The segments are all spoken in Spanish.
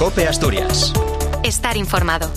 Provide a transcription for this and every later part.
COPE Asturias. Estar informado.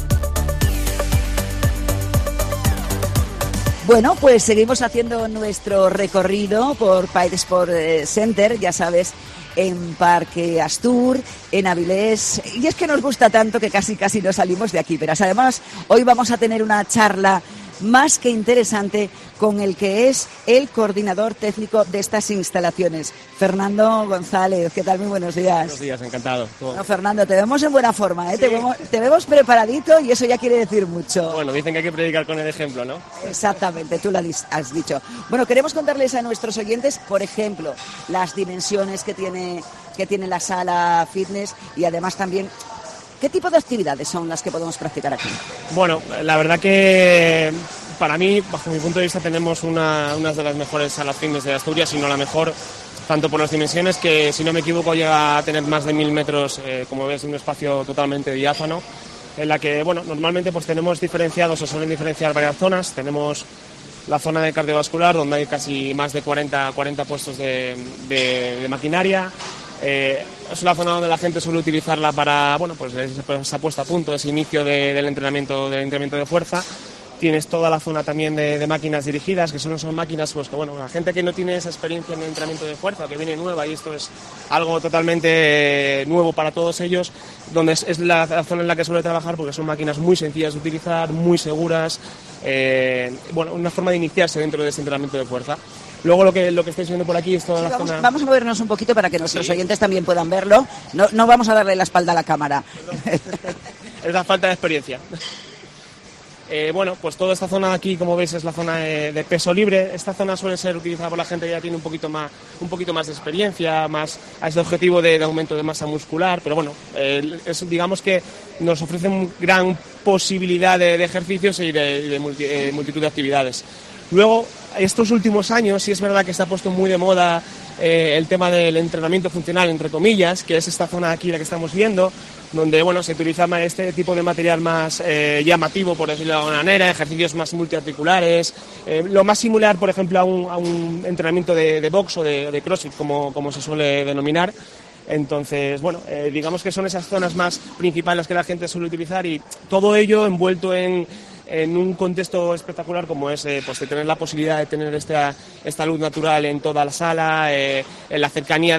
Bueno, pues seguimos haciendo nuestro recorrido por Paid Sport Center, ya sabes, en Parque Astur, en Avilés, y es que nos gusta tanto que casi no salimos de aquí. Pero además hoy vamos a tener una charla más que interesante con el que es el coordinador técnico de estas instalaciones, Fernando González. ¿Qué tal? Muy buenos días. Buenos días, encantado. No, Fernando, te vemos en buena forma, ¿eh? Sí. Te vemos preparadito y eso ya quiere decir mucho. Bueno, dicen que hay que predicar con el ejemplo, ¿no? Exactamente, tú lo has dicho. Bueno, queremos contarles a nuestros oyentes, por ejemplo, las dimensiones que tiene la sala fitness y además también ¿qué tipo de actividades son las que podemos practicar aquí? Bueno, la verdad que para mí, bajo mi punto de vista, tenemos una de las mejores salas fitness de Asturias, si no la mejor, tanto por las dimensiones que, si no me equivoco, llega a tener más de 1000 metros, como ves, un espacio totalmente diáfano, en la que, bueno, normalmente pues tenemos diferenciados o suelen diferenciar varias zonas. Tenemos la zona de cardiovascular, donde hay casi más de 40 puestos de maquinaria. Es una zona donde la gente suele utilizarla para, bueno, pues esa puesta a punto, ese inicio del entrenamiento de fuerza. Tienes toda la zona también de máquinas dirigidas, que son máquinas, pues que bueno, la gente que no tiene esa experiencia en el entrenamiento de fuerza, que viene nueva, y esto es algo totalmente nuevo para todos ellos, donde es la zona en la que suele trabajar, porque son máquinas muy sencillas de utilizar, muy seguras, bueno, una forma de iniciarse dentro de ese entrenamiento de fuerza. Luego lo que estáis viendo por aquí es toda la zona... Vamos a movernos un poquito para que nuestros oyentes también puedan verlo. No vamos a darle la espalda a la cámara. Es la falta de experiencia. Bueno, pues toda esta zona de aquí, como veis, es la zona de peso libre. Esta zona suele ser utilizada por la gente que ya tiene un poquito más de experiencia, más a este objetivo de aumento de masa muscular, pero bueno, digamos que nos ofrece una gran posibilidad de ejercicios y de multitud de actividades. Luego, estos últimos años sí es verdad que se ha puesto muy de moda el tema del entrenamiento funcional, entre comillas, que es esta zona de aquí la que estamos viendo, donde bueno, se utiliza este tipo de material más llamativo, por decirlo de alguna manera, ejercicios más multiarticulares, lo más similar, por ejemplo, a un entrenamiento de box o de CrossFit, como se suele denominar. Entonces, bueno, digamos que son esas zonas más principales que la gente suele utilizar, y todo ello envuelto en un contexto espectacular como es pues de tener la posibilidad de tener esta luz natural en toda la sala, en la cercanía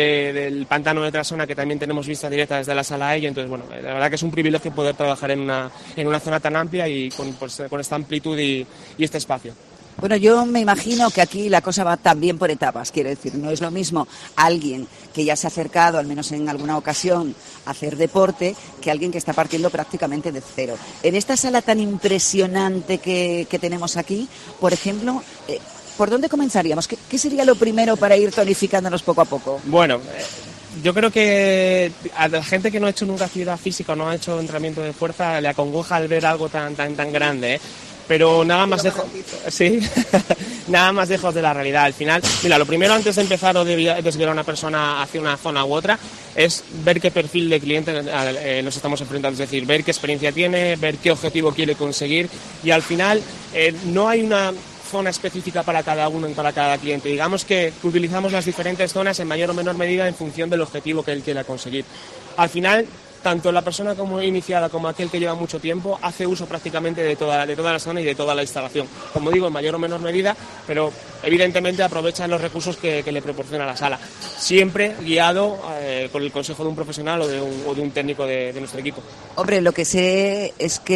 del pantano de Trasona, que también tenemos vista directa desde la sala ella. Entonces, bueno, la verdad que es un privilegio poder trabajar en una zona tan amplia y con esta amplitud y este espacio. Bueno, yo me imagino que aquí la cosa va también por etapas, quiero decir, no es lo mismo alguien que ya se ha acercado, al menos en alguna ocasión, a hacer deporte, que alguien que está partiendo prácticamente de cero. En esta sala tan impresionante que tenemos aquí, por ejemplo, ¿por dónde comenzaríamos? ¿Qué sería lo primero para ir tonificándonos poco a poco? Bueno, yo creo que a la gente que no ha hecho nunca actividad física o no ha hecho entrenamiento de fuerza le acongoja al ver algo tan grande, ¿eh? Pero nada más lejos, sí, nada más lejos de la realidad. Al final, mira, lo primero antes de empezar o de desviar a una persona hacia una zona u otra es ver qué perfil de cliente nos estamos enfrentando, es decir, ver qué experiencia tiene, ver qué objetivo quiere conseguir, y al final no hay una zona específica para cada uno y para cada cliente. Digamos que utilizamos las diferentes zonas en mayor o menor medida en función del objetivo que él quiera conseguir. Al final, tanto la persona como iniciada como aquel que lleva mucho tiempo hace uso prácticamente de toda la zona y de toda la instalación. Como digo, en mayor o menor medida, pero evidentemente aprovechan los recursos que le proporciona la sala. Siempre guiado con el consejo de un profesional o de un técnico de nuestro equipo. Hombre, lo que sé,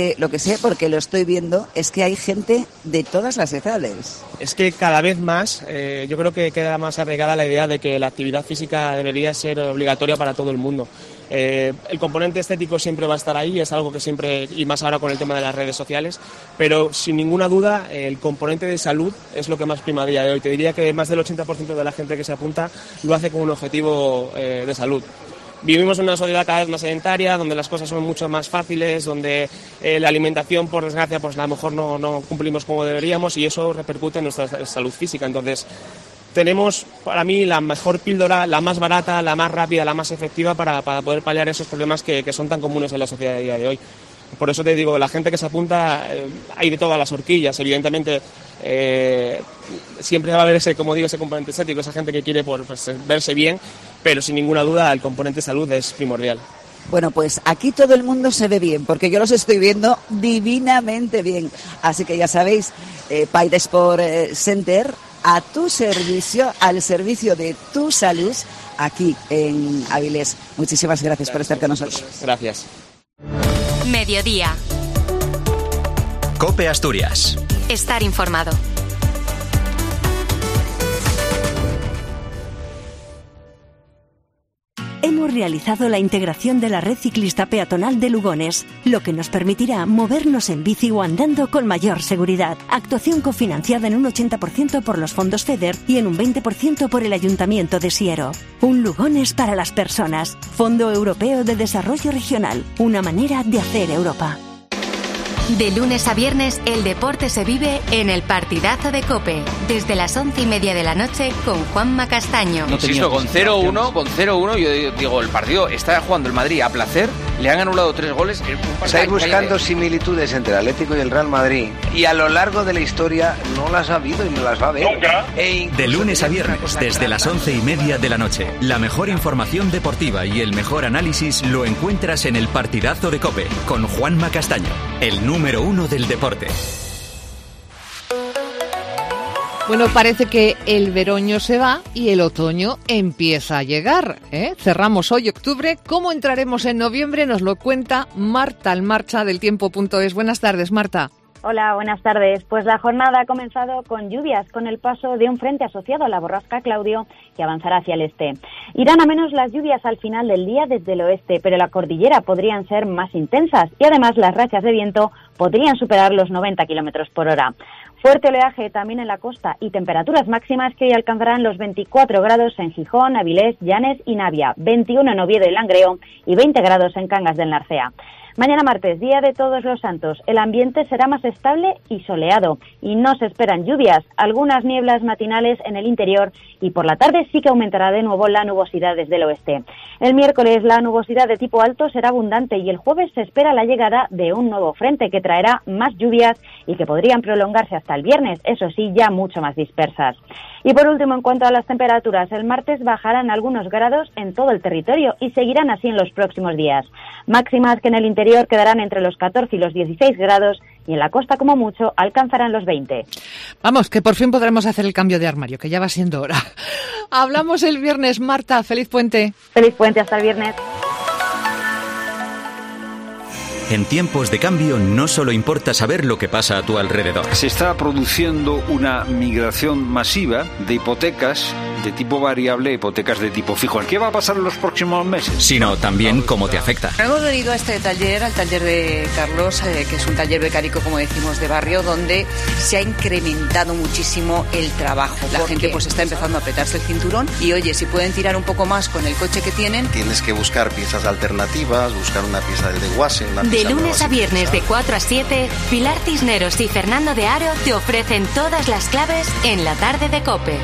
porque lo estoy viendo, es que hay gente de todas las edades. Es que cada vez más, yo creo que queda más arraigada la idea de que la actividad física debería ser obligatoria para todo el mundo. El componente estético siempre va a estar ahí, es algo que siempre, y más ahora con el tema de las redes sociales, pero sin ninguna duda el componente de salud es lo que más prima a día de hoy. Te diría que más del 80% de la gente que se apunta lo hace con un objetivo de salud. Vivimos en una sociedad cada vez más sedentaria, donde las cosas son mucho más fáciles, donde la alimentación, por desgracia, pues a lo mejor no cumplimos como deberíamos, y eso repercute en nuestra salud física. Entonces, tenemos, para mí, la mejor píldora, la más barata, la más rápida, la más efectiva para poder paliar esos problemas que son tan comunes en la sociedad de día de hoy. Por eso te digo, la gente que se apunta, hay de todas las horquillas. Evidentemente, siempre va a haber ese componente estético, esa gente que quiere verse bien, pero sin ninguna duda el componente salud es primordial. Bueno, pues aquí todo el mundo se ve bien, porque yo los estoy viendo divinamente bien. Así que ya sabéis, Paid Sport Center, a tu servicio, al servicio de tu salud, aquí en Avilés. Muchísimas gracias por estar con nosotros. Gracias. Mediodía. COPE Asturias. Estar informado. Hemos realizado la integración de la red ciclista peatonal de Lugones, lo que nos permitirá movernos en bici o andando con mayor seguridad. Actuación cofinanciada en un 80% por los fondos FEDER y en un 20% por el Ayuntamiento de Siero. Un Lugones para las personas. Fondo Europeo de Desarrollo Regional. Una manera de hacer Europa. De lunes a viernes, el deporte se vive en el partidazo de COPE, desde las 11:30 de la noche con Juanma Castaño. Insisto, con 0-1, yo digo, el partido está jugando el Madrid a placer, le han anulado 3 goles. Estáis buscando similitudes entre el Atlético y el Real Madrid, y a lo largo de la historia no las ha habido y no las va a haber. De lunes a viernes, desde las 11:30 de la noche, la mejor información deportiva y el mejor análisis lo encuentras en el partidazo de COPE, con Juanma Castaño, el número 1 del deporte. Bueno, parece que el veroño se va y el otoño empieza a llegar, ¿eh? Cerramos hoy octubre. ¿Cómo entraremos en noviembre? Nos lo cuenta Marta Almarcha del Tiempo.es. Buenas tardes, Marta. Hola, buenas tardes. Pues la jornada ha comenzado con lluvias, con el paso de un frente asociado a la borrasca Claudio que avanzará hacia el este. Irán a menos las lluvias al final del día desde el oeste, pero la cordillera podrían ser más intensas y además las rachas de viento podrían superar los 90 km por hora. Fuerte oleaje también en la costa y temperaturas máximas que hoy alcanzarán los 24 grados en Gijón, Avilés, Llanes y Navia, 21 en Oviedo y Langreo y 20 grados en Cangas del Narcea. Mañana martes, día de Todos los Santos, el ambiente será más estable y soleado y no se esperan lluvias, algunas nieblas matinales en el interior y por la tarde sí que aumentará de nuevo la nubosidad desde el oeste. El miércoles la nubosidad de tipo alto será abundante y el jueves se espera la llegada de un nuevo frente que traerá más lluvias y que podrían prolongarse hasta el viernes, eso sí, ya mucho más dispersas. Y por último, en cuanto a las temperaturas, el martes bajarán algunos grados en todo el territorio y seguirán así en los próximos días. Máximas que en el interior quedarán entre los 14 y los 16 grados y en la costa, como mucho, alcanzarán los 20. Vamos, que por fin podremos hacer el cambio de armario, que ya va siendo hora. Hablamos el viernes, Marta. Feliz puente. Feliz puente, hasta el viernes. En tiempos de cambio no solo importa saber lo que pasa a tu alrededor. Se está produciendo una migración masiva de hipotecas de tipo variable a hipotecas de tipo fijo. ¿Qué va a pasar en los próximos meses? Sino también cómo te afecta. Hemos venido a este taller, al taller de Carlos, que es un taller becárico, como decimos, de barrio, donde se ha incrementado muchísimo el trabajo. La gente pues está empezando a apretarse el cinturón y, oye, si pueden tirar un poco más con el coche que tienen. Tienes que buscar piezas alternativas, buscar una pieza del desguace. De lunes a viernes de 4 a 7, Pilar Cisneros y Fernando de Aro te ofrecen todas las claves en la tarde de COPE.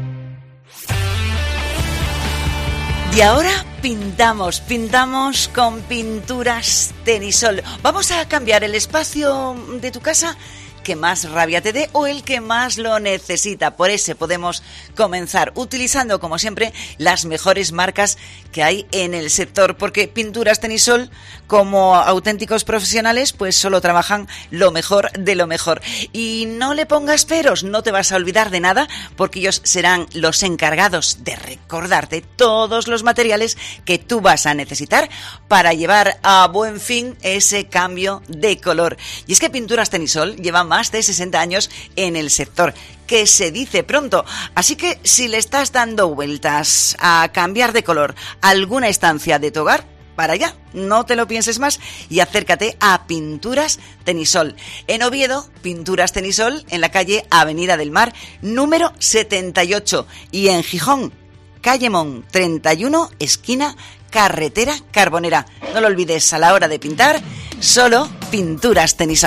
Y ahora pintamos con Pinturas Tenisol. Vamos a cambiar el espacio de tu casa que más rabia te dé o el que más lo necesita. Por ese podemos comenzar utilizando, como siempre, las mejores marcas que hay en el sector, porque Pinturas Tenisol, como auténticos profesionales, pues solo trabajan lo mejor de lo mejor. Y no le pongas peros, no te vas a olvidar de nada, porque ellos serán los encargados de recordarte todos los materiales que tú vas a necesitar para llevar a buen fin ese cambio de color. Y es que Pinturas Tenisol lleva más de 60 años en el sector, que se dice pronto. Así que si le estás dando vueltas a cambiar de color alguna estancia de tu hogar, para allá, no te lo pienses más y acércate a Pinturas Tenisol. En Oviedo, Pinturas Tenisol, en la calle Avenida del Mar, número 78. Y en Gijón, calle Mon 31, esquina Carretera Carbonera. No lo olvides, a la hora de pintar, solo Pinturas Tenisol.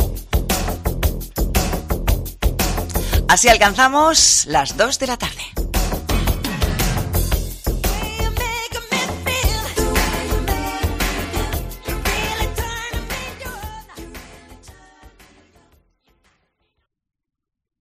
Así alcanzamos las 2 de la tarde.